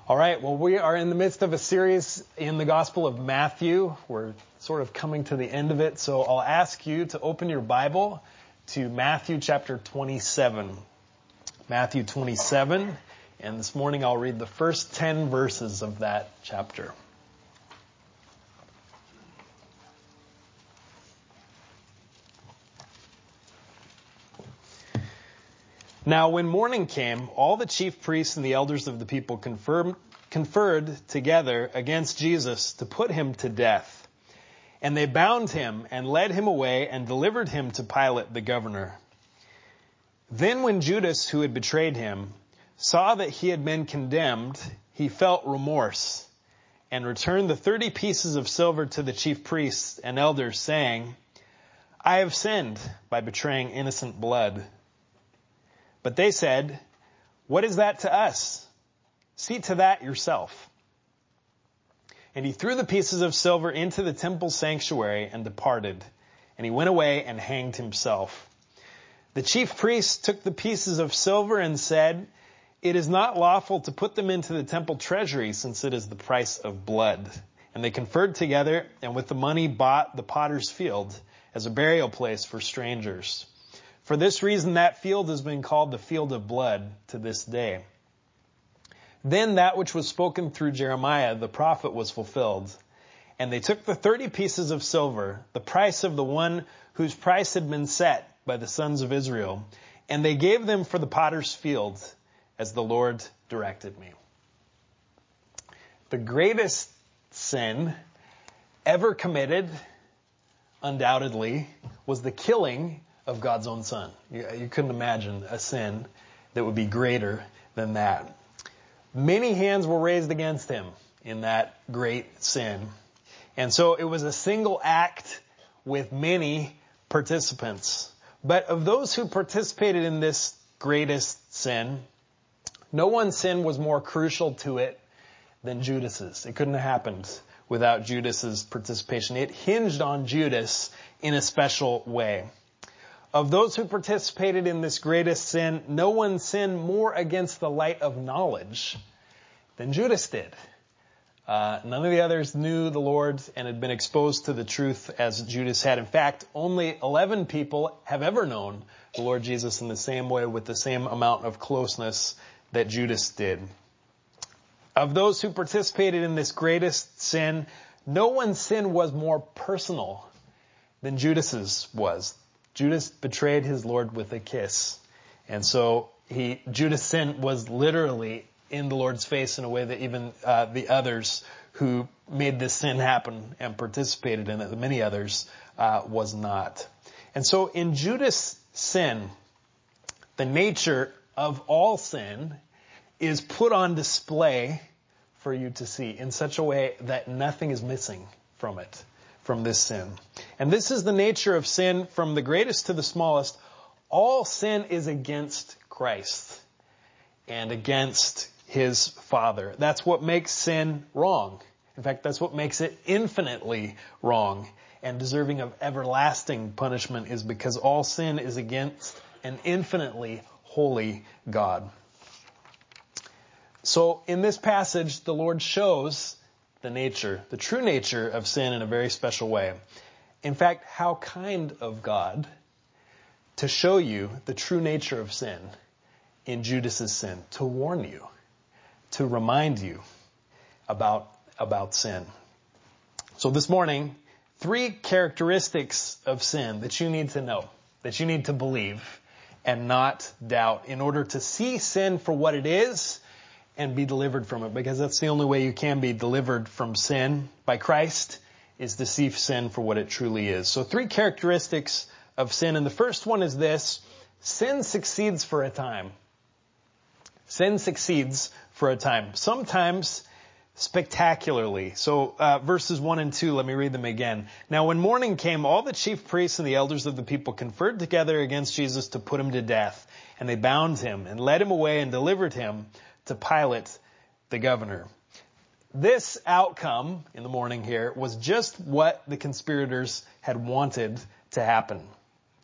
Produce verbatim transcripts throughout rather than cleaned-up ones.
All right, well, we are in the midst of a series in the Gospel of Matthew. We're sort of coming to the end of it, so I'll ask you to open your Bible to Matthew chapter twenty-seven. Matthew twenty-seven, and this morning I'll read the first ten verses of that chapter. Now, when morning came, all the chief priests and the elders of the people confirmed, conferred together against Jesus to put him to death. And they bound him and led him away and delivered him to Pilate the governor. Then when Judas, who had betrayed him, saw that he had been condemned, he felt remorse and returned the thirty pieces of silver to the chief priests and elders, saying, I have sinned by betraying innocent blood. But they said, what is that to us? See to that yourself. And he threw the pieces of silver into the temple sanctuary and departed. And he went away and hanged himself. The chief priests took the pieces of silver and said, it is not lawful to put them into the temple treasury, since it is the price of blood. And they conferred together, and with the money bought the potter's field as a burial place for strangers. For this reason, that field has been called the field of blood to this day. Then that which was spoken through Jeremiah, the prophet, was fulfilled. And they took the thirty pieces of silver, the price of the one whose price had been set by the sons of Israel, and they gave them for the potter's field, as the Lord directed me. The greatest sin ever committed, undoubtedly, was the killing of God's own Son. You, you couldn't imagine a sin that would be greater than that. Many hands were raised against him in that great sin. And so it was a single act with many participants. But of those who participated in this greatest sin, no one's sin was more crucial to it than Judas's. It couldn't have happened without Judas's participation. It hinged on Judas in a special way. Of those who participated in this greatest sin, no one sinned more against the light of knowledge than Judas did. Uh, none of the others knew the Lord and had been exposed to the truth as Judas had. In fact, only eleven people have ever known the Lord Jesus in the same way, with the same amount of closeness that Judas did. Of those who participated in this greatest sin, no one's sin was more personal than Judas's was. Judas betrayed his Lord with a kiss. And so he, Judas' sin was literally in the Lord's face in a way that even uh, the others who made this sin happen and participated in it, the many others, uh, was not. And so in Judas' sin, the nature of all sin is put on display for you to see in such a way that nothing is missing from it. From this sin. And this is the nature of sin from the greatest to the smallest. All sin is against Christ and against his Father. That's what makes sin wrong. In fact, that's what makes it infinitely wrong and deserving of everlasting punishment, is because all sin is against an infinitely holy God. So in this passage, the Lord shows the nature, the true nature of sin in a very special way. In fact, how kind of God to show you the true nature of sin in Judas's sin, to warn you, to remind you about, about sin. So this morning, three characteristics of sin that you need to know, that you need to believe and not doubt in order to see sin for what it is and be delivered from it, because that's the only way you can be delivered from sin by Christ, is to see sin for what it truly is. So three characteristics of sin, and the first one is this: sin succeeds for a time. Sin succeeds for a time, sometimes spectacularly. So uh, verses one and two, let me read them again. Now when morning came, all the chief priests and the elders of the people conferred together against Jesus to put him to death. And they bound him and led him away and delivered him to Pilate the governor. This outcome in the morning here was just what the conspirators had wanted to happen.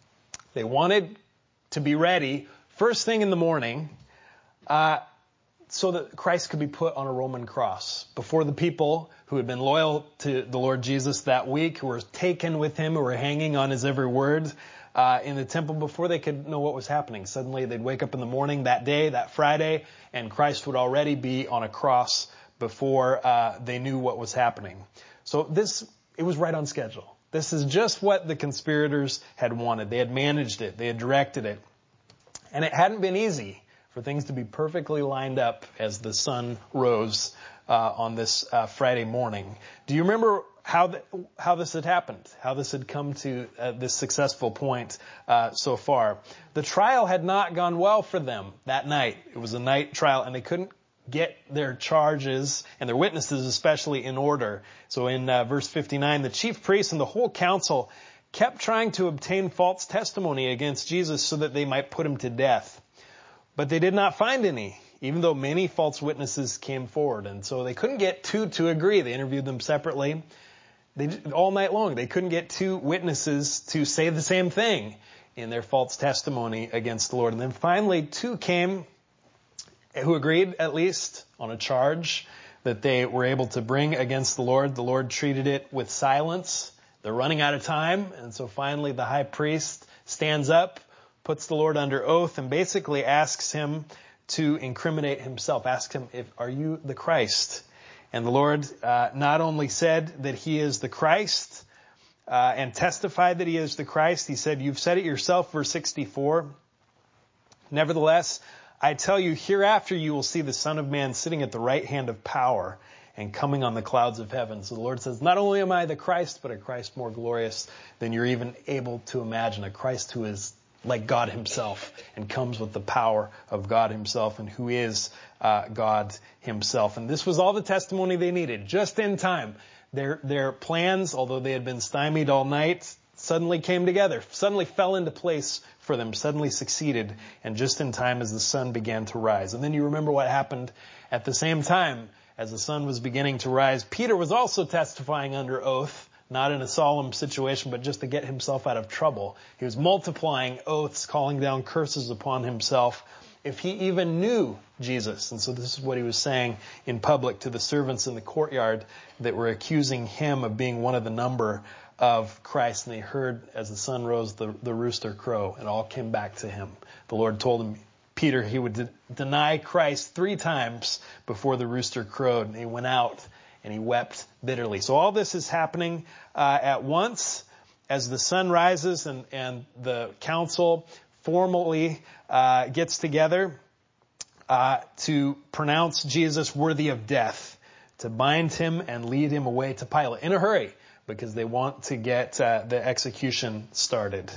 They wanted to be ready first thing in the morning uh, so that Christ could be put on a Roman cross. Before the people who had been loyal to the Lord Jesus that week, who were taken with him, who were hanging on his every word uh, in the temple, before they could know what was happening. Suddenly they'd wake up in the morning that day, that Friday, and Christ would already be on a cross before uh, they knew what was happening. So this, it was right on schedule. This is just what the conspirators had wanted. They had managed it. They had directed it. And it hadn't been easy for things to be perfectly lined up as the sun rose uh, on this uh, Friday morning. Do you remember how the, how this had happened? How this had come to uh, this successful point uh, so far? The trial had not gone well for them that night. It was a night trial, and they couldn't get their charges and their witnesses especially in order. So in uh, verse fifty-nine, the chief priests and the whole council kept trying to obtain false testimony against Jesus so that they might put him to death. But they did not find any, even though many false witnesses came forward. And so they couldn't get two to agree. They interviewed them separately. They, all night long, they couldn't get two witnesses to say the same thing in their false testimony against the Lord. And then finally, two came who agreed, at least, on a charge that they were able to bring against the Lord. The Lord treated it with silence. They're running out of time. And so finally, the high priest stands up, puts the Lord under oath, and basically asks him to incriminate himself. Asks him, if, are you the Christ? And the Lord uh, not only said that he is the Christ uh, and testified that he is the Christ, he said, you've said it yourself, verse sixty-four. Nevertheless, I tell you, hereafter you will see the Son of Man sitting at the right hand of power and coming on the clouds of heaven. So the Lord says, not only am I the Christ, but a Christ more glorious than you're even able to imagine. A Christ who is like God himself and comes with the power of God himself and who is uh, God himself. And this was all the testimony they needed, just in time. Their, their plans, although they had been stymied all night, suddenly came together, suddenly fell into place for them, suddenly succeeded, and just in time as the sun began to rise. And then you remember what happened at the same time as the sun was beginning to rise. Peter was also testifying under oath, not in a solemn situation, but just to get himself out of trouble. He was multiplying oaths, calling down curses upon himself if he even knew Jesus. And so this is what he was saying in public to the servants in the courtyard that were accusing him of being one of the number of Christ. And they heard as the sun rose the, the rooster crow, and all came back to him. The Lord told him, Peter, he would de- deny Christ three times before the rooster crowed. And he went out and he wept bitterly. So all this is happening uh, at once as the sun rises and, and the council formally uh, gets together uh, to pronounce Jesus worthy of death, to bind him and lead him away to Pilate in a hurry because they want to get uh, the execution started.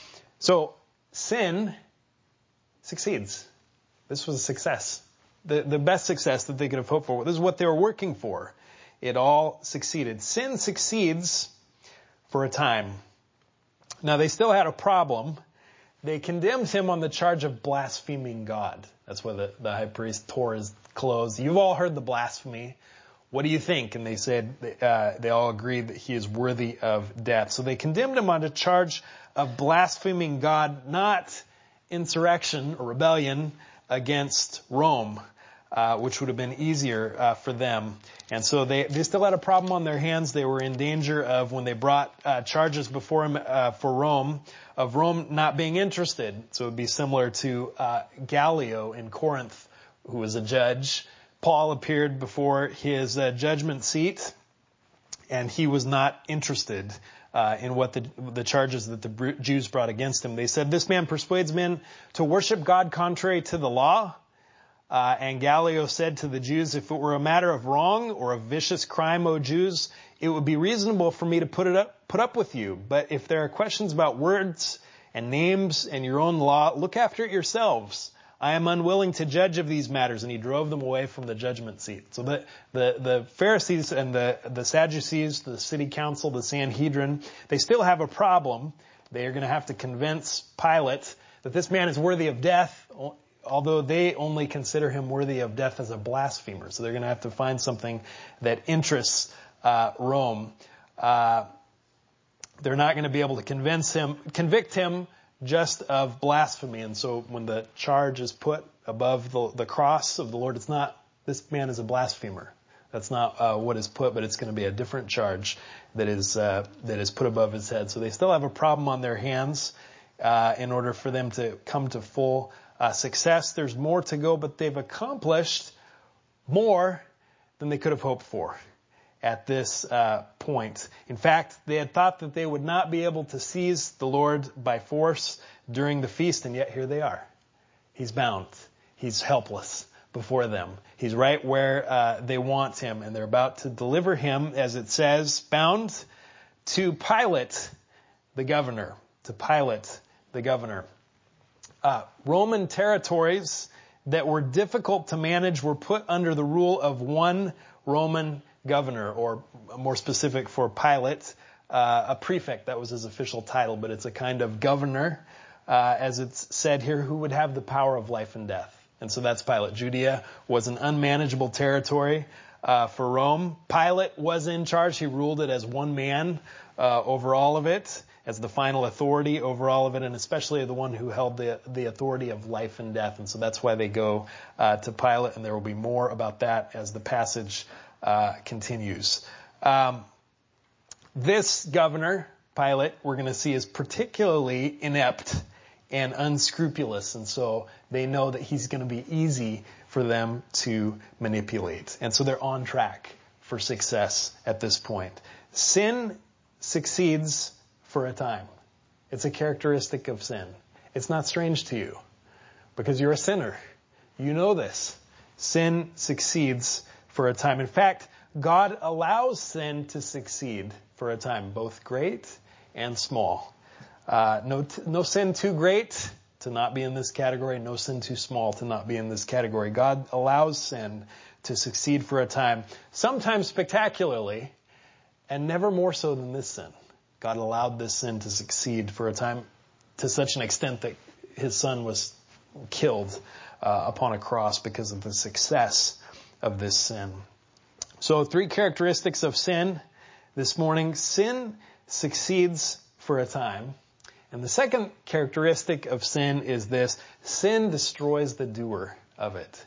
So sin succeeds. This was a success. The, the best success that they could have hoped for. This is what they were working for. It all succeeded. Sin succeeds for a time. Now, they still had a problem. They condemned him on the charge of blaspheming God. That's why the, the high priest tore his clothes. You've all heard the blasphemy. What do you think? And they said, uh, they all agreed that he is worthy of death. So they condemned him on a charge of blaspheming God, not insurrection or rebellion against Rome. Uh, which would have been easier uh, for them. And so they, they still had a problem on their hands. They were in danger of, when they brought uh, charges before him uh, for Rome, of Rome not being interested. So it would be similar to uh, Gallio in Corinth, who was a judge. Paul appeared before his uh, judgment seat, and he was not interested uh, in what the, the charges that the Jews brought against him. They said, this man persuades men to worship God contrary to the law. Uh, and Gallio said to the Jews, if it were a matter of wrong or a vicious crime, O Jews, it would be reasonable for me to put it up, put up with you. But if there are questions about words and names and your own law, look after it yourselves. I am unwilling to judge of these matters. And he drove them away from the judgment seat. So the, the, the Pharisees and the, the Sadducees, the city council, the Sanhedrin, they still have a problem. They are going to have to convince Pilate that this man is worthy of death, although they only consider him worthy of death as a blasphemer. So they're going to have to find something that interests uh, Rome. Uh, they're not going to be able to convince him, convict him just of blasphemy. And so when the charge is put above the, the cross of the Lord. It's not, this man is a blasphemer. That's not uh, what is put, but it's going to be a different charge that is uh, that is put above his head. So they still have a problem on their hands uh, in order for them to come to full uh, success. There's more to go, but they've accomplished more than they could have hoped for at this uh, point. In fact, they had thought that they would not be able to seize the Lord by force during the feast, and yet here they are. He's bound. He's helpless before them. He's right where uh, they want him, and they're about to deliver him, as it says, bound to Pilate, the governor. To Pilate, the governor. Uh, Roman territories that were difficult to manage were put under the rule of one Roman governor, or more specific for Pilate, uh, a prefect. That was his official title, but it's a kind of governor, uh, as it's said here, who would have the power of life and death. And so that's Pilate. Judea was an unmanageable territory uh, for Rome. Pilate was in charge. He ruled it as one man uh, over all of it, as the final authority over all of it, and especially the one who held the, the authority of life and death. And so that's why they go uh, to Pilate, and there will be more about that as the passage uh, continues. Um, this governor, Pilate, we're going to see is particularly inept and unscrupulous, and so they know that he's going to be easy for them to manipulate. And so they're on track for success at this point. Sin succeeds for a time. It's a characteristic of sin. It's not strange to you because you're a sinner. You know this. Sin succeeds for a time. In fact, God allows sin to succeed for a time, both great and small. Uh, no, t- no sin too great to not be in this category. No sin too small to not be in this category. God allows sin to succeed for a time, sometimes spectacularly, and never more so than this sin. God allowed this sin to succeed for a time to such an extent that his son was killed uh, upon a cross because of the success of this sin. So three characteristics of sin this morning. Sin succeeds for a time. And the second characteristic of sin is this: sin destroys the doer of it.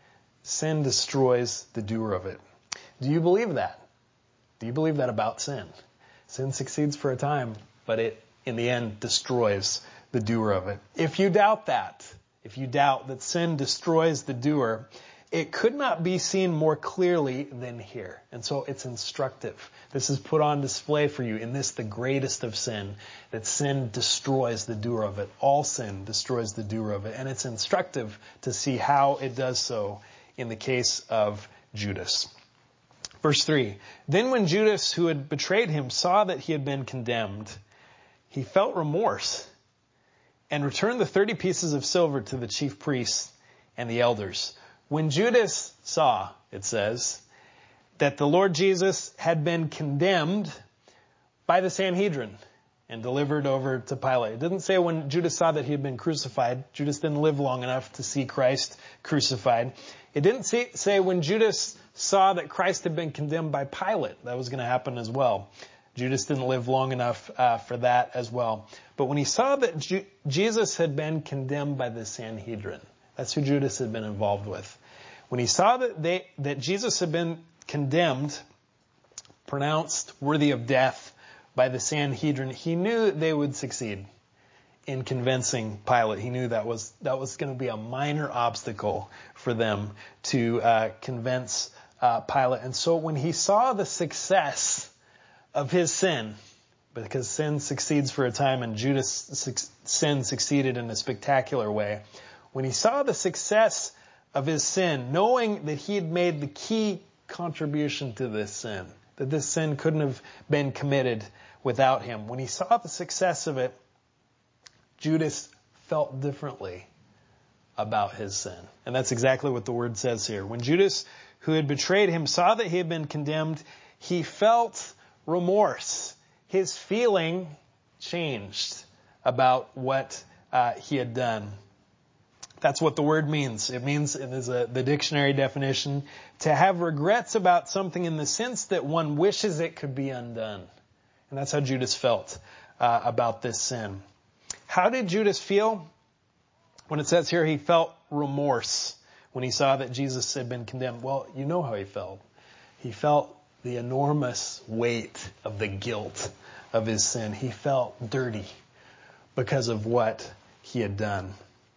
Sin destroys the doer of it. Do you believe that? Do you believe that about sin? Sin succeeds for a time, but it, in the end, destroys the doer of it. If you doubt that, if you doubt that sin destroys the doer, it could not be seen more clearly than here. And so it's instructive. This is put on display for you in this, the greatest of sin, that sin destroys the doer of it. All sin destroys the doer of it. And it's instructive to see how it does so in the case of Judas. Verse three, then when Judas, who had betrayed him, saw that he had been condemned, he felt remorse and returned the thirty pieces of silver to the chief priests and the elders. When Judas saw, it says, that the Lord Jesus had been condemned by the Sanhedrin and delivered over to Pilate. It doesn't say when Judas saw that he had been crucified. Judas didn't live long enough to see Christ crucified. It didn't say when Judas saw that Christ had been condemned by Pilate. That was going to happen as well. Judas didn't live long enough uh, for that as well. But when he saw that Ju- Jesus had been condemned by the Sanhedrin, that's who Judas had been involved with. When he saw that they, that Jesus had been condemned, pronounced worthy of death by the Sanhedrin, he knew they would succeed in convincing Pilate. He knew that was that was going to be a minor obstacle for them to uh, convince uh, Pilate. And so when he saw the success of his sin, because sin succeeds for a time and Judas' su- sin succeeded in a spectacular way, when he saw the success of his sin, knowing that he had made the key contribution to this sin, that this sin couldn't have been committed without him, when he saw the success of it, Judas felt differently about his sin. And that's exactly what the word says here. When Judas, who had betrayed him, saw that he had been condemned, he felt remorse. His feeling changed about what uh, he had done. That's what the word means. It means, it is a, the dictionary definition, to have regrets about something in the sense that one wishes it could be undone. And that's how Judas felt uh, about this sin. How did Judas feel? When it says here he felt remorse when he saw that Jesus had been condemned? Well, you know how he felt. He felt the enormous weight of the guilt of his sin. He felt dirty because of what he had done.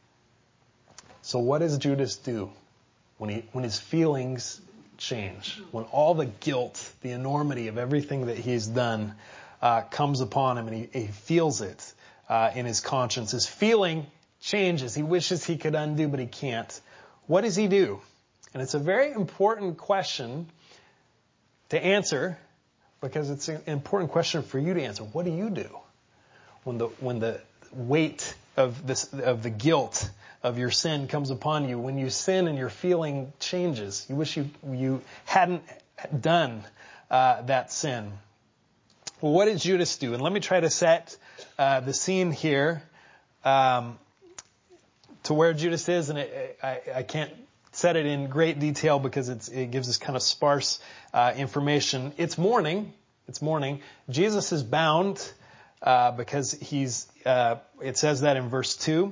So what does Judas do when he when his feelings change? When all the guilt, the enormity of everything that he's done uh, comes upon him and he, he feels it uh, in his conscience. His feeling changes. He wishes he could undo, but he can't. What does he do? And it's a very important question to answer, because it's an important question for you to answer. What do you do when the when the weight of this of the guilt of your sin comes upon you? When you sin and your feeling changes, you wish you you hadn't done uh, that sin. Well, what did Judas do? And let me try to set uh, the scene here um, to where Judas is, and it, I, I can't set it in great detail because it's, it gives us kind of sparse uh, information. It's morning. It's morning. Jesus is bound uh, because he's, uh, it says that in verse two.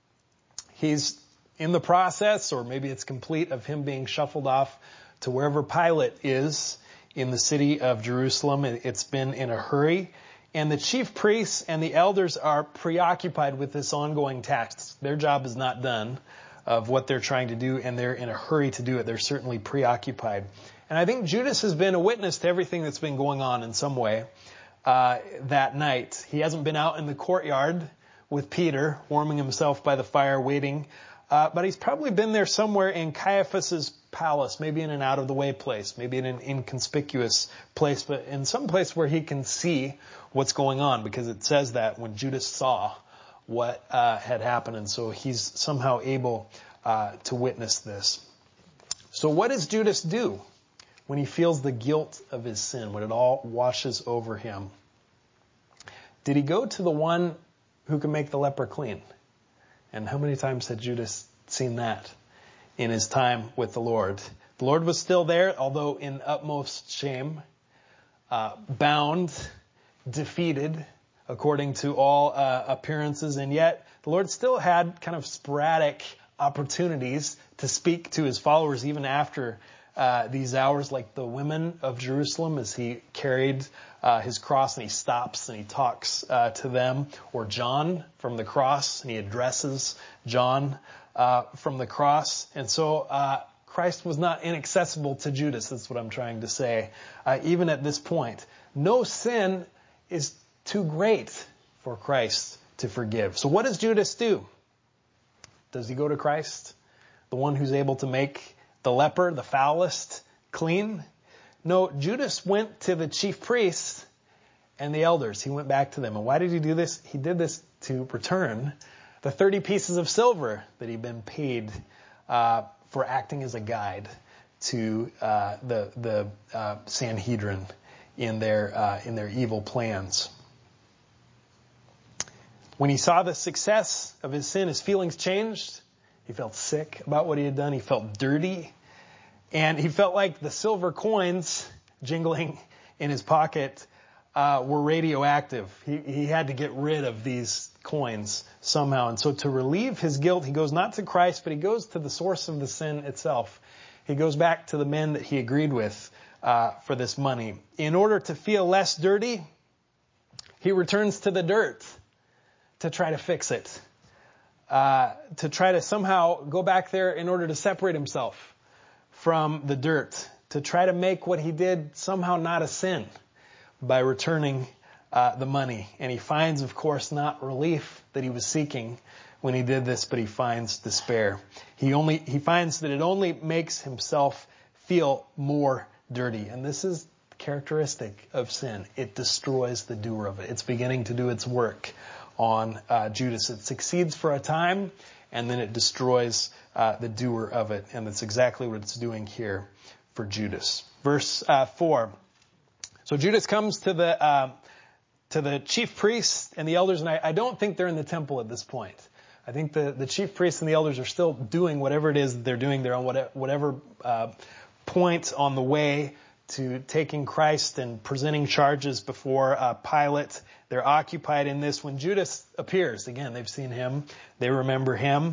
He's in the process, or maybe it's complete, of him being shuffled off to wherever Pilate is in the city of Jerusalem. It's been in a hurry. And the chief priests and the elders are preoccupied with this ongoing task. Their job is not done of what they're trying to do, and they're in a hurry to do it. They're certainly preoccupied. And I think Judas has been a witness to everything that's been going on in some way uh, that night. He hasn't been out in the courtyard with Peter, warming himself by the fire, waiting. Uh, but he's probably been there somewhere in Caiaphas's palace, maybe in an out-of-the-way place, maybe in an inconspicuous place, but in some place where he can see what's going on, because it says that when Judas saw what uh, had happened, and so he's somehow able uh, to witness this. So what does Judas do when he feels the guilt of his sin, when it all washes over him? Did he go to the one who can make the leper clean? And how many times had Judas seen that in his time with the Lord? The Lord was still there, although in utmost shame, uh, bound, defeated, according to all uh, appearances, and yet the Lord still had kind of sporadic opportunities to speak to his followers even after uh, these hours, like the women of Jerusalem as he carried uh, his cross and he stops and he talks uh, to them, or John from the cross and he addresses John uh, from the cross. And so uh, Christ was not inaccessible to Judas, that's what I'm trying to say, uh, even at this point. No sin is too great for Christ to forgive. So what does Judas do? Does he go to Christ, the one who's able to make the leper, the foulest, clean? No, Judas went to the chief priests and the elders. He went back to them. And why did he do this? He did this to return the thirty pieces of silver that he'd been paid uh, for acting as a guide to uh, the the uh, Sanhedrin in their uh, in their evil plans. When he saw the success of his sin, his feelings changed. He felt sick about what he had done. He felt dirty. And he felt like the silver coins jingling in his pocket uh, were radioactive. He, he had to get rid of these coins somehow. And so to relieve his guilt, he goes not to Christ, but he goes to the source of the sin itself. He goes back to the men that he agreed with uh, for this money. In order to feel less dirty, he returns to the dirt to try to fix it, uh, to try to somehow go back there in order to separate himself from the dirt, to try to make what he did somehow not a sin by returning uh, the money. And he finds, of course, not relief that he was seeking when he did this, but he finds despair. He only he finds that it only makes himself feel more dirty. And this is characteristic of sin. It destroys the doer of it. It's beginning to do its work on uh, Judas. It succeeds for a time, and then it destroys uh, the doer of it. And that's exactly what it's doing here for Judas. Verse uh, four. So Judas comes to the uh, to the chief priests and the elders, and I, I don't think they're in the temple at this point. I think the, the chief priests and the elders are still doing whatever it is that they're doing. They're on whatever, whatever uh, point on the way to taking Christ and presenting charges before uh, Pilate. They're occupied in this when Judas appears. Again, they've seen him. They remember him.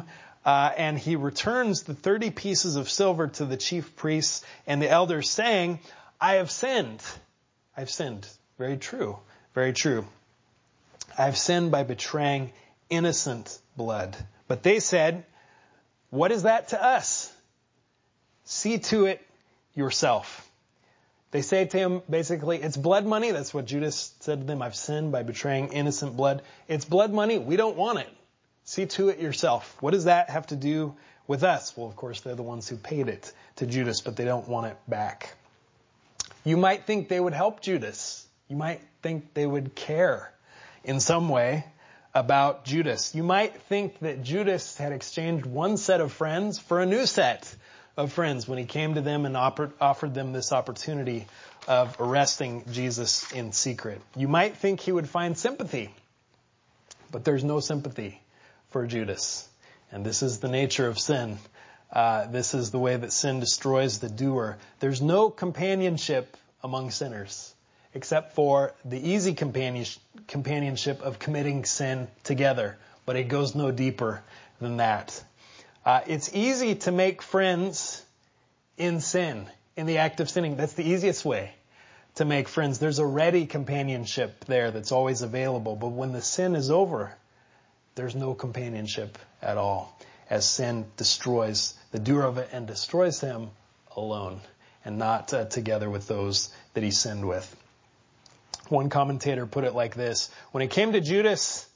Uh, and he returns the thirty pieces of silver to the chief priests and the elders, saying, I have sinned. I've sinned. Very true. Very true. I have sinned by betraying innocent blood. But they said, what is that to us? See to it yourself. They say to him, basically, it's blood money. That's what Judas said to them. I've sinned by betraying innocent blood. It's blood money. We don't want it. See to it yourself. What does that have to do with us? Well, of course, they're the ones who paid it to Judas, but they don't want it back. You might think they would help Judas. You might think they would care in some way about Judas. You might think that Judas had exchanged one set of friends for a new set of friends when he came to them and offered them this opportunity of arresting Jesus in secret. You might think he would find sympathy, but there's no sympathy for Judas. And this is the nature of sin. Uh, this is the way that sin destroys the doer. There's no companionship among sinners, except for the easy companionship of committing sin together. But it goes no deeper than that. Uh, it's easy to make friends in sin, in the act of sinning. That's the easiest way to make friends. There's a ready companionship there that's always available. But when the sin is over, there's no companionship at all, as sin destroys the doer of it and destroys him alone and not uh, together with those that he sinned with. One commentator put it like this: when it came to Judas,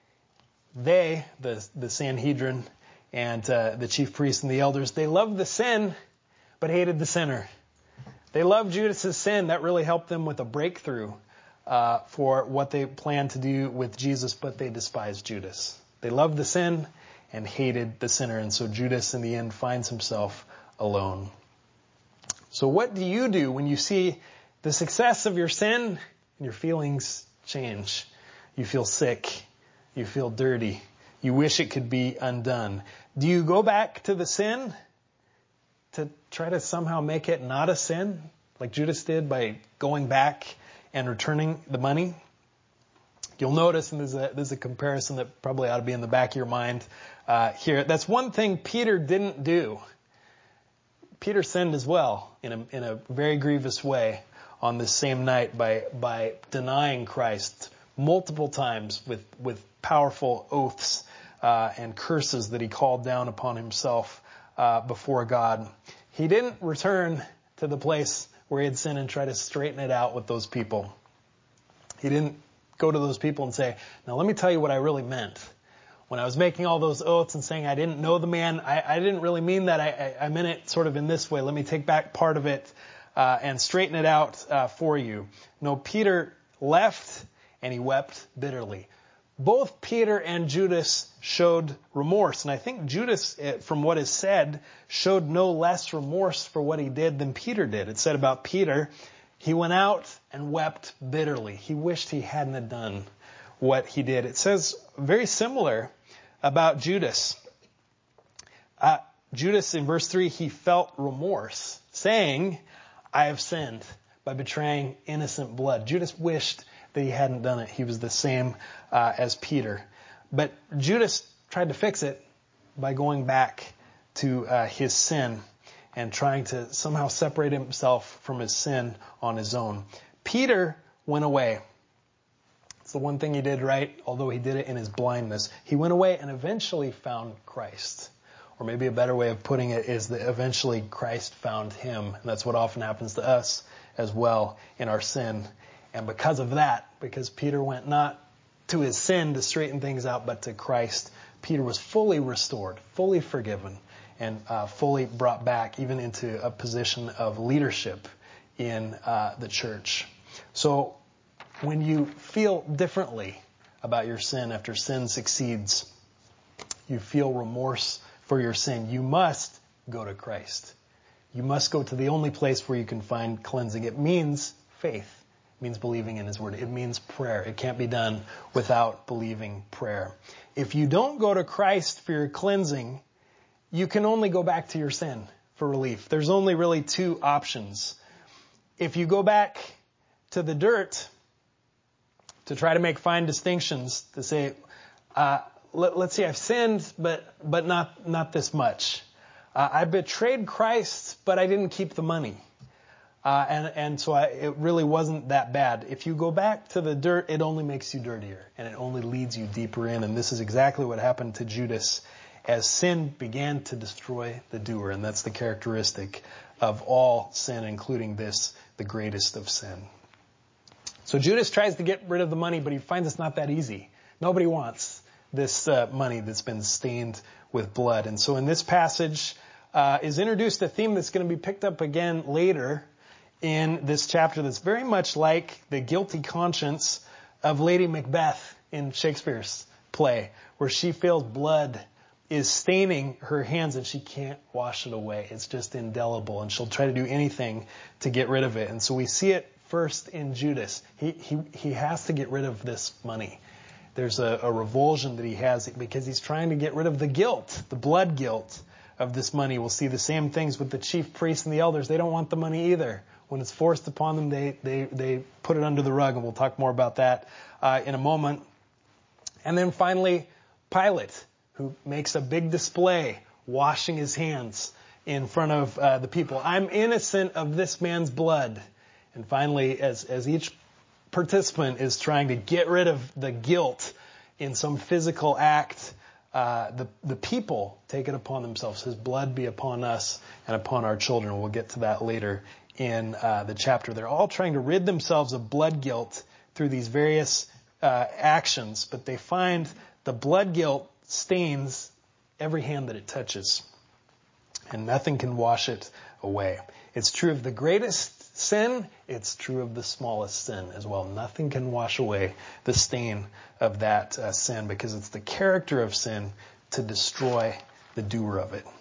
they, the, the Sanhedrin and uh, the chief priests and the elders, they loved the sin but hated the sinner. They loved Judas's sin. That really helped them with a breakthrough uh, for what they planned to do with Jesus, but they despised Judas. They loved the sin and hated the sinner, and so Judas in the end finds himself alone. So what do you do when you see the success of your sin and your feelings change? You feel sick. You feel dirty. You wish it could be undone. Do you go back to the sin to try to somehow make it not a sin, like Judas did by going back and returning the money? You'll notice, and there's a, there's a comparison that probably ought to be in the back of your mind uh, here. That's one thing Peter didn't do. Peter sinned as well in a, in a very grievous way on this same night by by denying Christ multiple times with, with powerful oaths uh, and curses that he called down upon himself uh, before God. He didn't return to the place where he had sinned and try to straighten it out with those people. He didn't go to those people and say, now let me tell you what I really meant. When I was making all those oaths and saying I didn't know the man, I, I didn't really mean that. I, I, I meant it sort of in this way. Let me take back part of it uh, and straighten it out uh, for you. No, Peter left and he wept bitterly. Both Peter and Judas showed remorse. And I think Judas, from what is said, showed no less remorse for what he did than Peter did. It said about Peter, he went out and wept bitterly. He wished he hadn't have done what he did. It says very similar about Judas. Uh, Judas, in verse three, he felt remorse, saying, I have sinned by betraying innocent blood. Judas wished that he hadn't done it. He was the same uh, as Peter. But Judas tried to fix it by going back to uh, his sin and trying to somehow separate himself from his sin on his own. Peter went away. It's the one thing he did right, although he did it in his blindness. He went away and eventually found Christ. Or maybe a better way of putting it is that eventually Christ found him. And that's what often happens to us as well in our sin. And because of that, because Peter went not to his sin to straighten things out, but to Christ, Peter was fully restored, fully forgiven, and uh, fully brought back even into a position of leadership in uh, the church. So when you feel differently about your sin after sin succeeds, you feel remorse for your sin, you must go to Christ. You must go to the only place where you can find cleansing. It means faith. It means believing in his word. It means prayer. It can't be done without believing prayer. If you don't go to Christ for your cleansing, you can only go back to your sin for relief. There's only really two options. If you go back to the dirt to try to make fine distinctions, to say, uh, let, let's see, I've sinned, but but not not this much. Uh, I betrayed Christ, but I didn't keep the money. Uh, and, and so I, it really wasn't that bad. If you go back to the dirt, it only makes you dirtier, and it only leads you deeper in. And this is exactly what happened to Judas as sin began to destroy the doer. And that's the characteristic of all sin, including this, the greatest of sin. So Judas tries to get rid of the money, but he finds it's not that easy. Nobody wants this uh, money that's been stained with blood. And so in this passage uh, is introduced a theme that's going to be picked up again later in this chapter that's very much like the guilty conscience of Lady Macbeth in Shakespeare's play, where she feels blood is staining her hands and she can't wash it away. It's just indelible, and she'll try to do anything to get rid of it. And so we see it first in Judas. He he he has to get rid of this money. There's a, a revulsion that he has because he's trying to get rid of the guilt, the blood guilt of this money. We'll see the same things with the chief priests and the elders. They don't want the money either. When it's forced upon them, they, they, they put it under the rug, and we'll talk more about that uh, in a moment. And then finally, Pilate, who makes a big display, washing his hands in front of uh, the people. I'm innocent of this man's blood. And finally, as, as each participant is trying to get rid of the guilt in some physical act, uh, the, the people take it upon themselves. His blood be upon us and upon our children. We'll get to that later in uh, the chapter. They're all trying to rid themselves of blood guilt through these various uh, actions, but they find the blood guilt stains every hand that it touches, and nothing can wash it away. It's true of the greatest sin. It's true of the smallest sin as well. Nothing can wash away the stain of that uh, sin, because it's the character of sin to destroy the doer of it.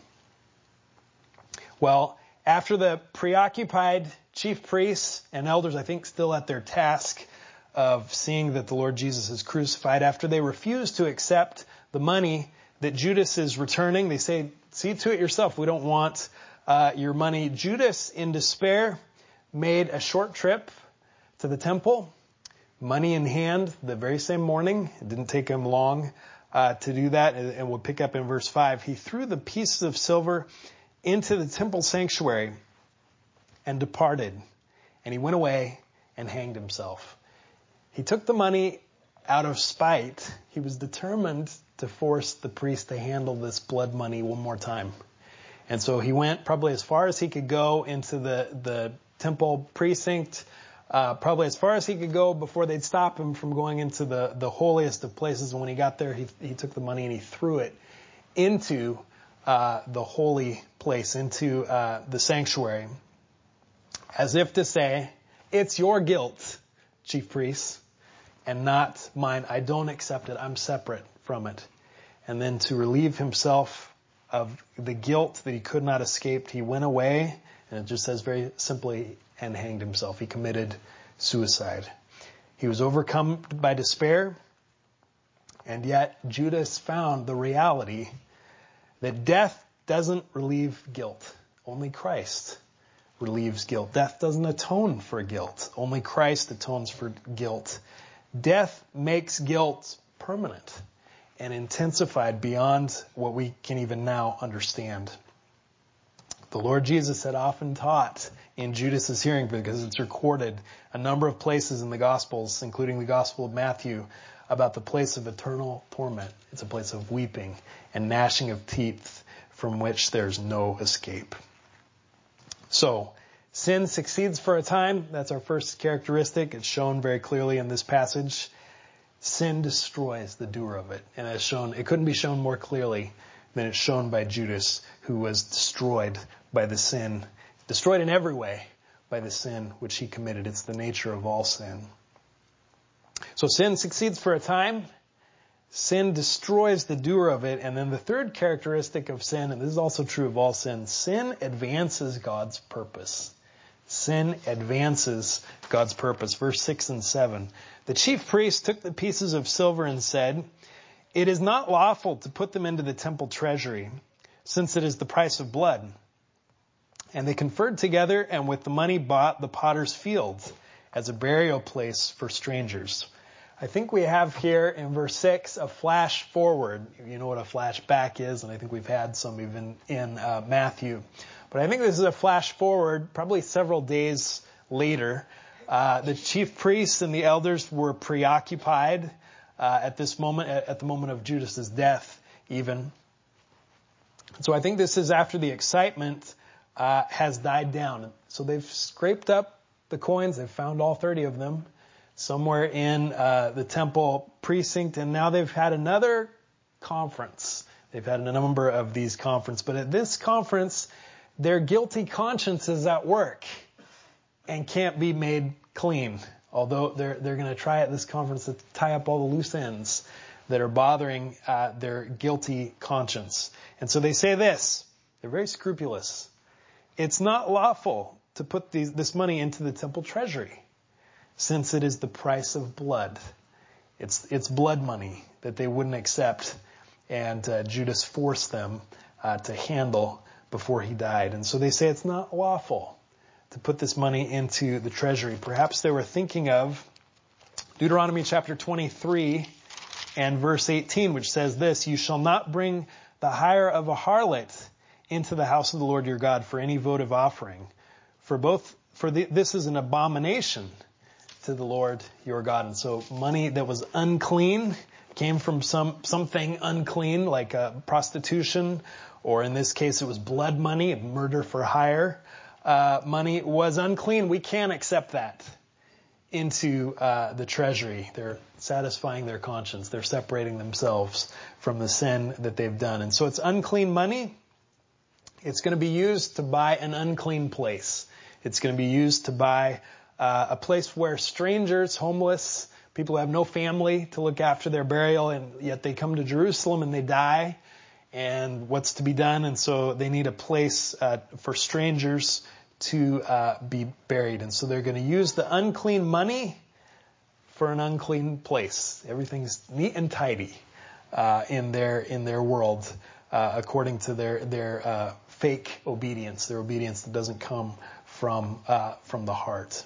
Well, after the preoccupied chief priests and elders, I think, still at their task of seeing that the Lord Jesus is crucified, after they refuse to accept the money that Judas is returning, they say, see to it yourself. We don't want uh, your money. Judas, in despair, made a short trip to the temple, money in hand, the very same morning. It didn't take him long uh, to do that. And, and we'll pick up in verse five. He threw the pieces of silver into the temple sanctuary and departed. And he went away and hanged himself. He took the money out of spite. He was determined to force the priest to handle this blood money one more time. And so he went probably as far as he could go into the, the temple precinct, uh, probably as far as he could go before they'd stop him from going into the, the holiest of places. And when he got there, he, he took the money and he threw it into uh, the holy place, into uh, the sanctuary, as if to say, it's your guilt, chief priests, and not mine. I don't accept it. I'm separate from it. And then to relieve himself of the guilt that he could not escape, he went away, and it just says very simply, and hanged himself. He committed suicide. He was overcome by despair, and yet Judas found the reality that death doesn't relieve guilt. Only Christ relieves guilt. Death doesn't atone for guilt. Only Christ atones for guilt. Death makes guilt permanent and intensified beyond what we can even now understand. The Lord Jesus had often taught in Judas's hearing, because it's recorded a number of places in the Gospels, including the Gospel of Matthew, about the place of eternal torment. It's a place of weeping and gnashing of teeth from which there's no escape. So, sin succeeds for a time. That's our first characteristic. It's shown very clearly in this passage. Sin destroys the doer of it. And as shown, it couldn't be shown more clearly than it's shown by Judas, who was destroyed by the sin, destroyed in every way by the sin which he committed. It's the nature of all sin. So sin succeeds for a time. Sin destroys the doer of it. And then the third characteristic of sin, and this is also true of all sin, sin advances God's purpose. Sin advances God's purpose. Verse six and seven. The chief priest took the pieces of silver and said, "It is not lawful to put them into the temple treasury, since it is the price of blood." And they conferred together, and with the money bought the potter's field as a burial place for strangers. I think we have here in verse six a flash forward. You know what a flashback is, and I think we've had some even in uh, Matthew. But I think this is a flash forward, probably several days later. Uh, the chief priests and the elders were preoccupied uh, at this moment, at, at the moment of Judas's death even. So I think this is after the excitement uh, has died down. So they've scraped up the coins. They've found all thirty of them somewhere in uh, the temple precinct. And now they've had another conference. They've had a number of these conferences. But at this conference, their guilty conscience is at work and can't be made clean. Although they're, they're going to try at this conference to tie up all the loose ends that are bothering uh, their guilty conscience. And so they say this. They're very scrupulous. It's not lawful to put these, this money into the temple treasury, since it is the price of blood. It's, it's blood money that they wouldn't accept. And uh, Judas forced them uh, to handle before he died. And so they say it's not lawful to put this money into the treasury. Perhaps they were thinking of Deuteronomy chapter twenty-three and verse eighteen, which says this, "You shall not bring the hire of a harlot into the house of the Lord your God for any votive offering. For both, for the, this is an abomination to the Lord your God." And so money that was unclean came from some something unclean, like uh, prostitution, or in this case it was blood money, murder for hire. Uh, money was unclean. We can't accept that into uh, the treasury. They're satisfying their conscience. They're separating themselves from the sin that they've done. And so it's unclean money. It's going to be used to buy an unclean place. It's going to be used to buy uh, a place where strangers, homeless, people who have no family to look after their burial, and yet they come to Jerusalem and they die. And what's to be done? And so they need a place uh, for strangers to uh, be buried. And so they're going to use the unclean money for an unclean place. Everything's neat and tidy uh, in their in their world, uh, according to their their uh, fake obedience, their obedience that doesn't come from uh, from the heart.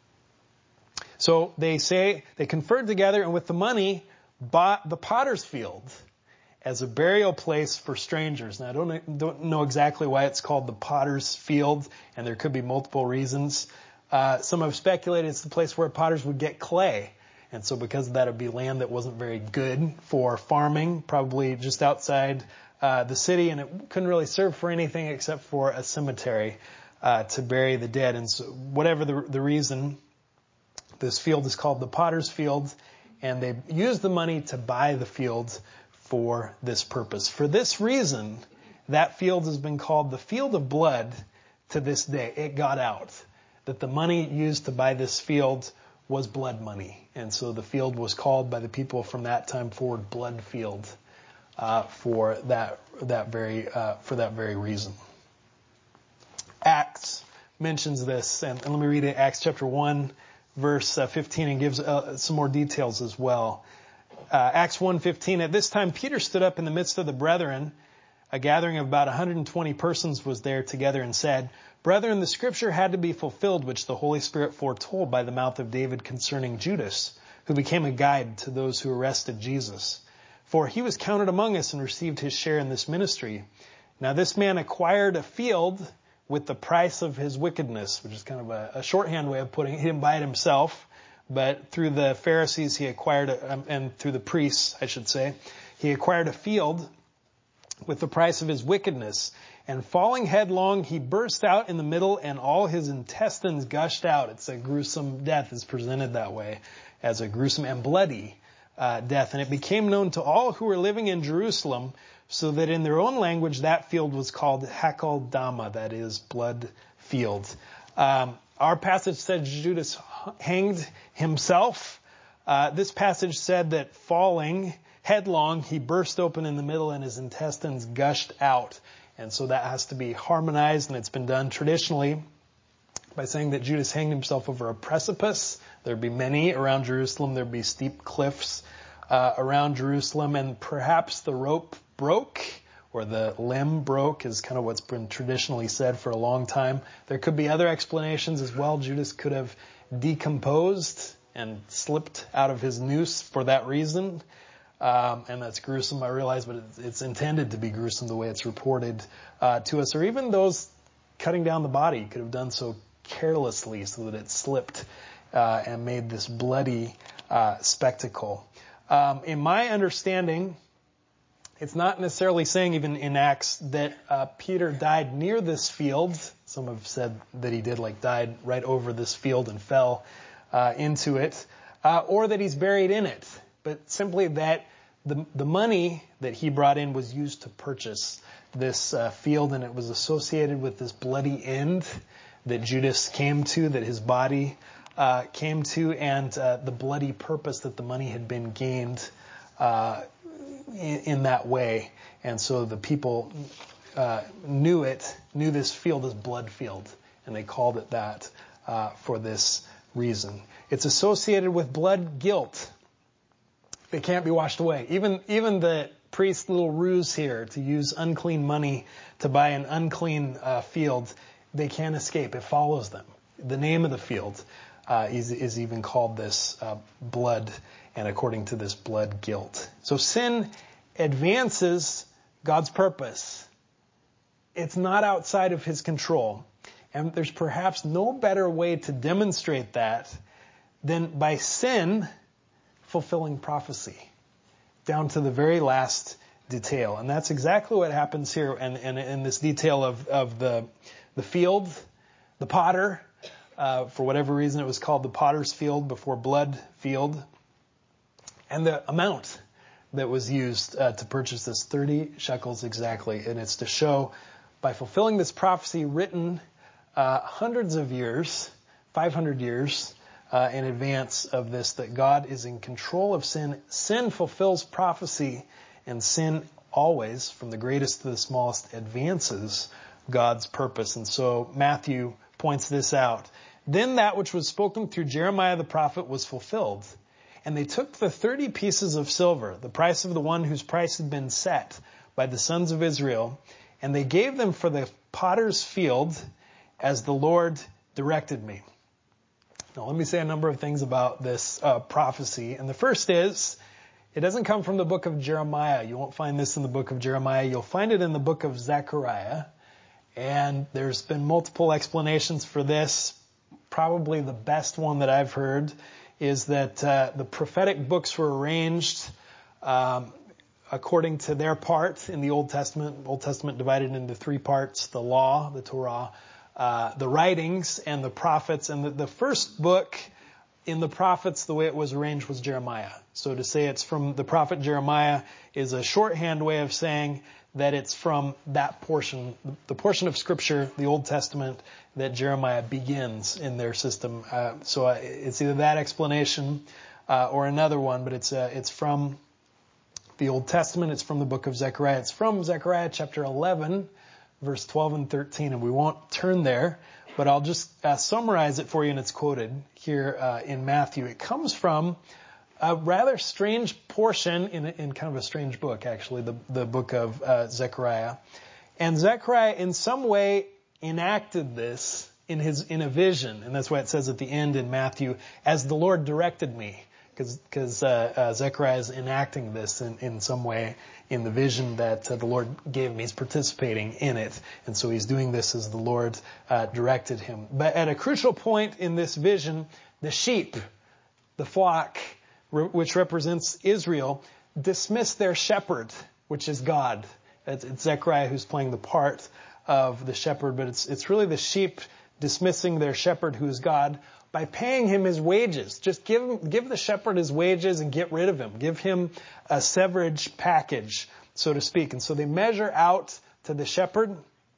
So they say they conferred together, and with the money bought the potter's field as a burial place for strangers. Now, I don't, don't know exactly why it's called the potter's field, and there could be multiple reasons. Uh, some have speculated it's the place where potters would get clay. And so because of that, it would be land that wasn't very good for farming, probably just outside uh, the city, and it couldn't really serve for anything except for a cemetery uh, to bury the dead. And so whatever the, the reason, this field is called the potter's field, and they used the money to buy the field for this purpose. For this reason, that field has been called the field of blood to this day. It got out that the money used to buy this field was blood money. And so the field was called by the people from that time forward blood field uh, for that that very uh, for that very reason. Acts mentions this, and, and let me read it. Acts chapter one, verse uh, fifteen, and gives uh, some more details as well. Uh, Acts one fifteen, "At this time Peter stood up in the midst of the brethren. A gathering of about one hundred twenty persons was there together, and said, 'Brethren, the scripture had to be fulfilled, which the Holy Spirit foretold by the mouth of David concerning Judas, who became a guide to those who arrested Jesus. For he was counted among us and received his share in this ministry. Now this man acquired a field with the price of his wickedness,'" which is kind of a, a shorthand way of putting it. He didn't buy it himself, but through the Pharisees he acquired, a, um, and through the priests, I should say, he acquired a field with the price of his wickedness. And falling headlong, he burst out in the middle, and all his intestines gushed out." It's a gruesome death. It's presented that way, as a gruesome and bloody uh, death. "And it became known to all who were living in Jerusalem, so that in their own language that field was called Hakel Dama," that is, blood field. Um, our passage said Judas hanged himself. Uh, this passage said that falling headlong, he burst open in the middle and his intestines gushed out. And so that has to be harmonized, and it's been done traditionally by saying that Judas hanged himself over a precipice. There'd be many around Jerusalem. There'd be steep cliffs uh, around Jerusalem, and perhaps the rope broke or the limb broke is kind of what's been traditionally said for a long time. There could be other explanations as well. Judas could have decomposed and slipped out of his noose for that reason. Um, and that's gruesome, I realize, but it's, it's intended to be gruesome the way it's reported uh, to us. Or even those cutting down the body could have done so carelessly so that it slipped uh, and made this bloody uh, spectacle. Um, in my understanding, it's not necessarily saying even in Acts that uh, Peter died near this field. Some have said that he did, like died right over this field and fell uh, into it, uh, or that he's buried in it. But simply that the the money that he brought in was used to purchase this uh, field, and it was associated with this bloody end that Judas came to, that his body uh, came to, and uh, the bloody purpose that the money had been gained uh, in, in that way. And so the people uh, knew it, knew this field as blood field, and they called it that uh, for this reason. It's associated with blood guilt. They can't be washed away. Even even the priest's little ruse here to use unclean money to buy an unclean uh, field, they can't escape. It follows them. The name of the field uh, is, is even called this uh, blood, and according to this blood guilt. So sin advances God's purpose. It's not outside of his control. And there's perhaps no better way to demonstrate that than by sin fulfilling prophecy down to the very last detail. And that's exactly what happens here and in, in, in this detail of, of the, the field, the potter. Uh, for whatever reason, it was called the potter's field before blood field. And the amount that was used uh, to purchase this, thirty shekels exactly. And it's to show by fulfilling this prophecy written uh, hundreds of years, five hundred years, Uh, in advance of this, that God is in control of sin. Sin fulfills prophecy, and sin always, from the greatest to the smallest, advances God's purpose. And so Matthew points this out. Then that which was spoken through Jeremiah the prophet was fulfilled. And they took the thirty pieces of silver, the price of the one whose price had been set by the sons of Israel, and they gave them for the potter's field as the Lord directed me. Now, let me say a number of things about this uh, prophecy. And the first is, it doesn't come from the book of Jeremiah. You won't find this in the book of Jeremiah. You'll find it in the book of Zechariah. And there's been multiple explanations for this. Probably the best one that I've heard is that uh, the prophetic books were arranged um, according to their part in the Old Testament. Old Testament divided into three parts: the law, the Torah, Uh, the writings, and the prophets. And the, the first book in the prophets, the way it was arranged, was Jeremiah. So to say it's from the prophet Jeremiah is a shorthand way of saying that it's from that portion, the portion of Scripture, the Old Testament, that Jeremiah begins in their system. Uh, so uh, it's either that explanation uh, or another one, but it's uh, it's from the Old Testament. It's from the book of Zechariah. It's from Zechariah chapter eleven, verse twelve and thirteen, and we won't turn there, but I'll just uh, summarize it for you, and it's quoted here uh, in Matthew. It comes from a rather strange portion in, in kind of a strange book, actually, the, the book of uh, Zechariah. And Zechariah, in some way, enacted this in his in a vision, and that's why it says at the end in Matthew, "As the Lord directed me," because uh, uh, Zechariah is enacting this in, in some way in the vision that uh, the Lord gave him. He's participating in it. And so he's doing this as the Lord uh, directed him. But at a crucial point in this vision, the sheep, the flock, re- which represents Israel, dismiss their shepherd, which is God. It's, it's Zechariah who's playing the part of the shepherd, but it's, it's really the sheep dismissing their shepherd, who is God, by paying him his wages. Just give him, give the shepherd his wages and get rid of him. Give him a severage package, so to speak. And so they measure out to the shepherd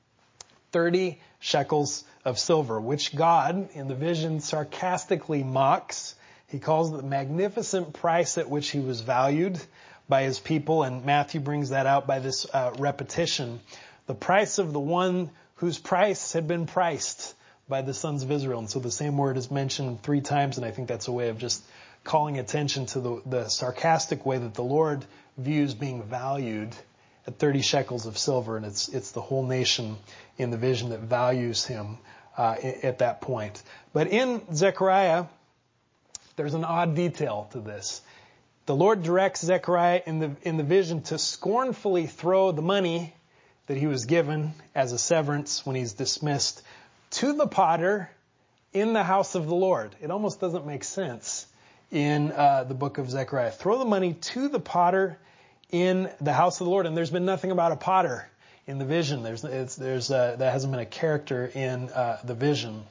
thirty shekels of silver, which God, in the vision, sarcastically mocks. He calls it the magnificent price at which he was valued by his people. And Matthew brings that out by this uh, repetition. The price of the one whose price had been priced by the sons of Israel. And so the same word is mentioned three times, and I think that's a way of just calling attention to the, the sarcastic way that the Lord views being valued at thirty shekels of silver, and it's it's the whole nation in the vision that values him uh, at that point. But in Zechariah, there's an odd detail to this. The Lord directs Zechariah in the, in the vision to scornfully throw the money that he was given as a severance when he's dismissed to the potter in the house of the Lord. It almost doesn't make sense in uh, the book of Zechariah. Throw the money to the potter in the house of the Lord. And there's been nothing about a potter in the vision. There's, it's, there's uh, that hasn't been a character in uh, the vision.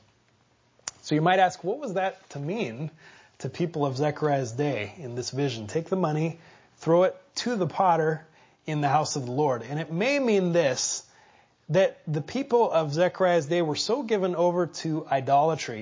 So you might ask, what was that to mean to people of Zechariah's day in this vision? Take the money, throw it to the potter in the house of the Lord. And it may mean this, that the people of Zechariah's day were so given over to idolatry,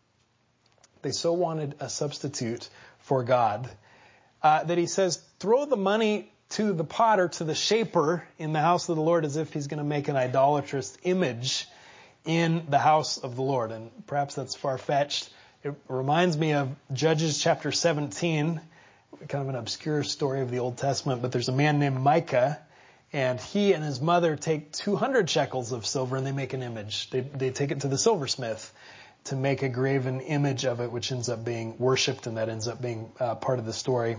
they so wanted a substitute for God, uh, that he says, throw the money to the potter, to the shaper in the house of the Lord, as if he's going to make an idolatrous image in the house of the Lord. And perhaps that's far-fetched. It reminds me of Judges chapter seventeen, kind of an obscure story of the Old Testament, but there's a man named Micah, and he and his mother take two hundred shekels of silver and they make an image. They, they take it to the silversmith to make a graven image of it, which ends up being worshipped, and that ends up being uh, part of the story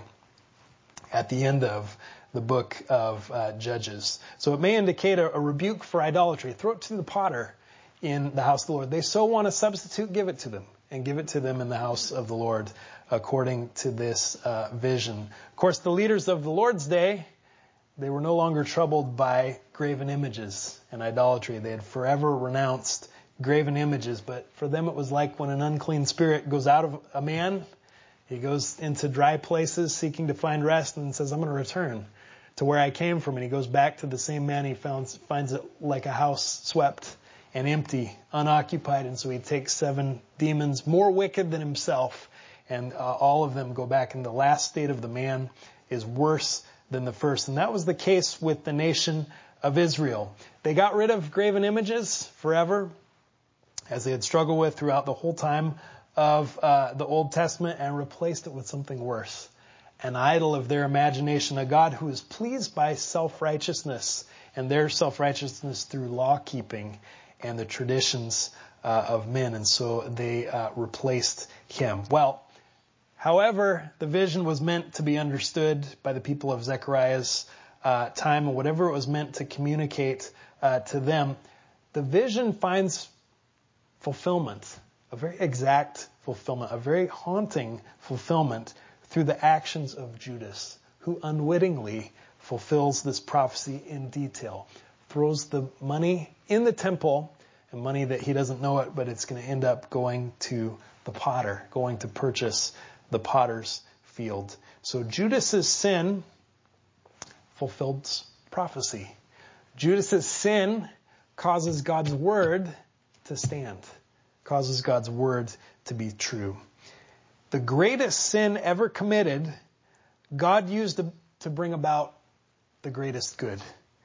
at the end of the book of uh, Judges. So it may indicate a, a rebuke for idolatry. Throw it to the potter in the house of the Lord. They so want a substitute, give it to them, and give it to them in the house of the Lord according to this uh, vision. Of course, the leaders of the Lord's day, they were no longer troubled by graven images and idolatry. They had forever renounced graven images, but for them it was like when an unclean spirit goes out of a man, he goes into dry places seeking to find rest and says, I'm going to return to where I came from. And he goes back to the same man. He found, finds it like a house swept and empty, unoccupied. And so he takes seven demons more wicked than himself, and uh, all of them go back. And the last state of the man is worse than the first. And that was the case with the nation of Israel. They got rid of graven images forever, as they had struggled with throughout the whole time of uh, the Old Testament, and replaced it with something worse. An idol of their imagination, a God who is pleased by self-righteousness, and their self-righteousness through law-keeping and the traditions uh, of men. And so they uh, replaced him. Well, however, the vision was meant to be understood by the people of Zechariah's uh, time, and whatever it was meant to communicate uh, to them, the vision finds fulfillment, a very exact fulfillment, a very haunting fulfillment through the actions of Judas, who unwittingly fulfills this prophecy in detail, throws the money in the temple, and money that he doesn't know it, but it's going to end up going to the potter, going to purchase the potter's field. So Judas's sin fulfilled prophecy. Judas's sin causes God's word to stand, causes God's word to be true. The greatest sin ever committed, God used to, to bring about the greatest good,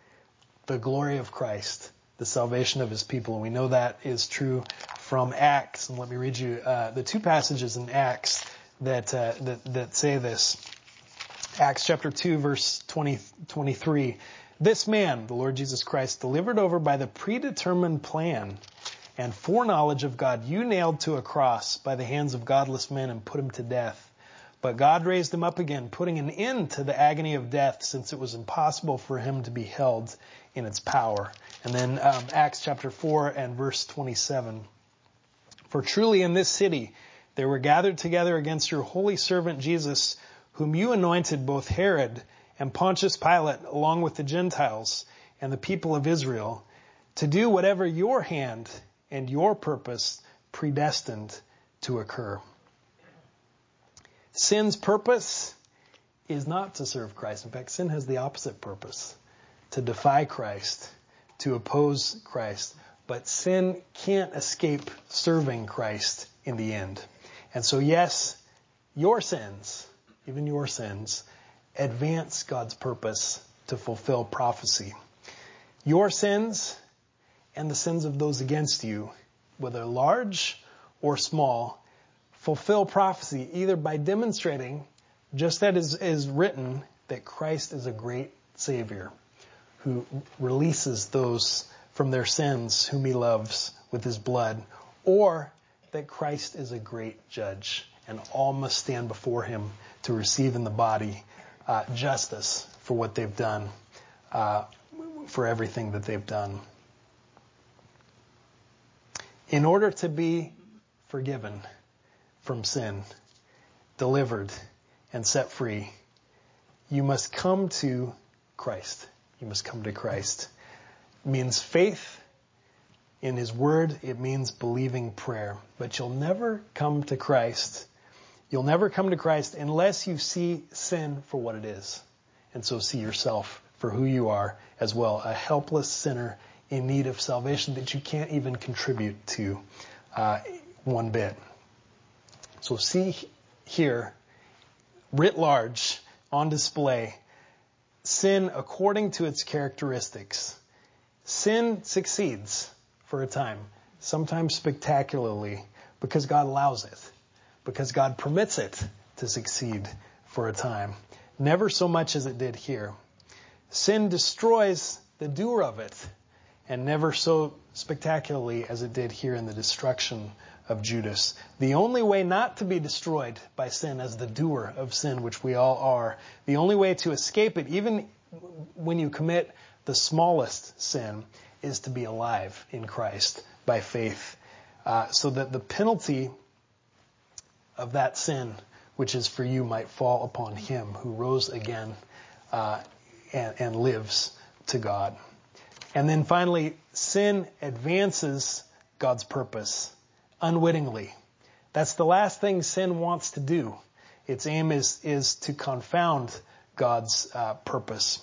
the glory of Christ, the salvation of his people. And we know that is true from Acts. And let me read you uh, the two passages in Acts that, uh, that that say this. Acts chapter two, verse twenty, twenty-three. This man, the Lord Jesus Christ, delivered over by the predetermined plan and foreknowledge of God, you nailed to a cross by the hands of godless men and put him to death. But God raised him up again, putting an end to the agony of death, since it was impossible for him to be held in its power. And then um, Acts chapter four and verse twenty-seven. For truly in this city there were gathered together against your holy servant Jesus, whom you anointed, both Herod and Pontius Pilate, along with the Gentiles and the people of Israel, to do whatever your hand and your purpose predestined to occur. Sin's purpose is not to serve Christ. In fact, sin has the opposite purpose, to defy Christ, to oppose Christ. But sin can't escape serving Christ in the end. And so yes, your sins, even your sins, advance God's purpose to fulfill prophecy. Your sins and the sins of those against you, whether large or small, fulfill prophecy either by demonstrating, just as is written, that Christ is a great Savior who releases those from their sins whom he loves with his blood, or that Christ is a great judge and all must stand before him to receive in the body uh, justice for what they've done, uh, for everything that they've done. In order to be forgiven from sin, delivered, and set free, you must come to Christ. You must come to Christ. It means faith in his word. It means believing prayer. But you'll never come to Christ. You'll never come to Christ unless you see sin for what it is. And so see yourself for who you are as well, a helpless sinner in need of salvation that you can't even contribute to uh, one bit. So see here, writ large, on display, sin according to its characteristics. Sin succeeds for a time, sometimes spectacularly, because God allows it, because God permits it to succeed for a time. Never so much as it did here. Sin destroys the doer of it, and never so spectacularly as it did here in the destruction of Judas. The only way not to be destroyed by sin as the doer of sin, which we all are, the only way to escape it, even when you commit the smallest sin, is to be alive in Christ by faith, uh, so that the penalty of that sin, which is for you, might fall upon him who rose again uh, and, and lives to God. And then finally, sin advances God's purpose unwittingly. That's the last thing sin wants to do. Its aim is, is to confound God's uh, purpose.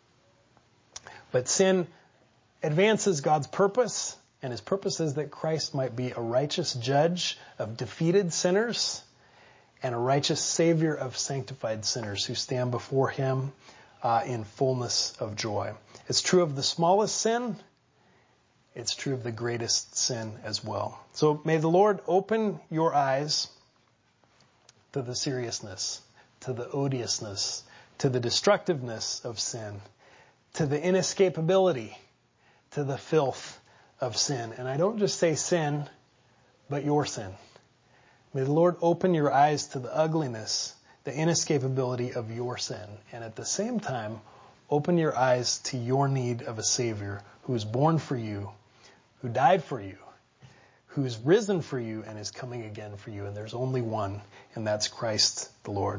But sin advances God's purpose, and his purpose is that Christ might be a righteous judge of defeated sinners and a righteous savior of sanctified sinners who stand before him uh, in fullness of joy. It's true of the smallest sin. It's true of the greatest sin as well. So may the Lord open your eyes to the seriousness, to the odiousness, to the destructiveness of sin, to the inescapability, to the filth of sin. And I don't just say sin, but your sin. May the Lord open your eyes to the ugliness, the inescapability of your sin. And at the same time, open your eyes to your need of a Savior who is born for you, who died for you, who's risen for you and is coming again for you. And there's only one, and that's Christ the Lord.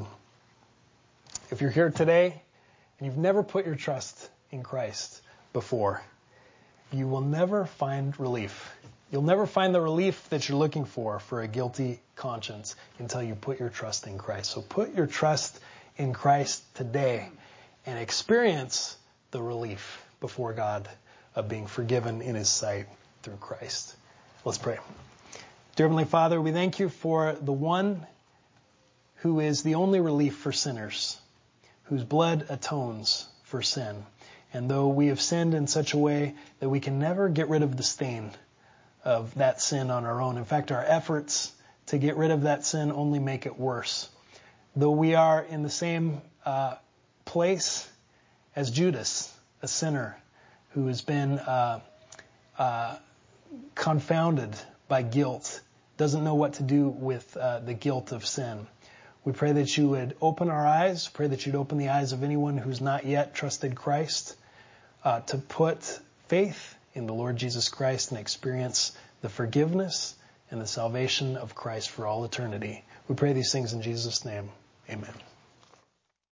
If you're here today and you've never put your trust in Christ before, you will never find relief. You'll never find the relief that you're looking for for a guilty conscience until you put your trust in Christ. So put your trust in Christ today and experience the relief before God of being forgiven in his sight through Christ. Let's pray. Dear Heavenly Father, we thank you for the one who is the only relief for sinners, whose blood atones for sin. And though we have sinned in such a way that we can never get rid of the stain of that sin on our own. In fact, our efforts to get rid of that sin only make it worse. Though we are in the same uh, place as Judas, a sinner who has been uh, uh, confounded by guilt, doesn't know what to do with uh, the guilt of sin. We pray that you would open our eyes, pray that you'd open the eyes of anyone who's not yet trusted Christ, uh, to put faith in the Lord Jesus Christ and experience the forgiveness and the salvation of Christ for all eternity. We pray these things in Jesus' name. Amen.